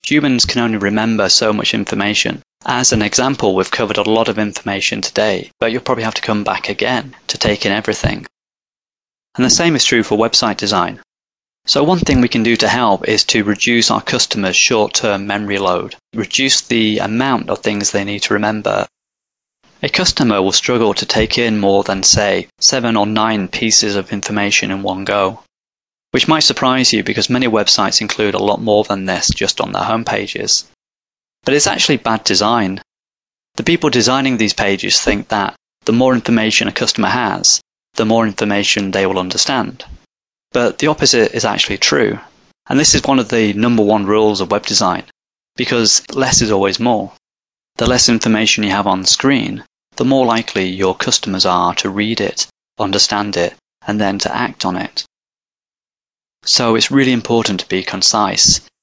Humans can only remember so much information. As an example, we've covered a lot of information today, but you'll probably have to come back again to take in everything. And the same is true for website design. So one thing we can do to help is to reduce our customers' short-term memory load, reduce the amount of things they need to remember. A customer will struggle to take in more than, say, 7 or 9 pieces of information in one go, which might surprise you because many websites include a lot more than this just on their home pages. But it's actually bad design. The people designing these pages think that the more information a customer has, the more information they will understand. But the opposite is actually true. And this is one of the number one rules of web design, because less is always more. The less information you have on screen, the more likely your customers are to read it, understand it, and then to act on it. So it's really important to be concise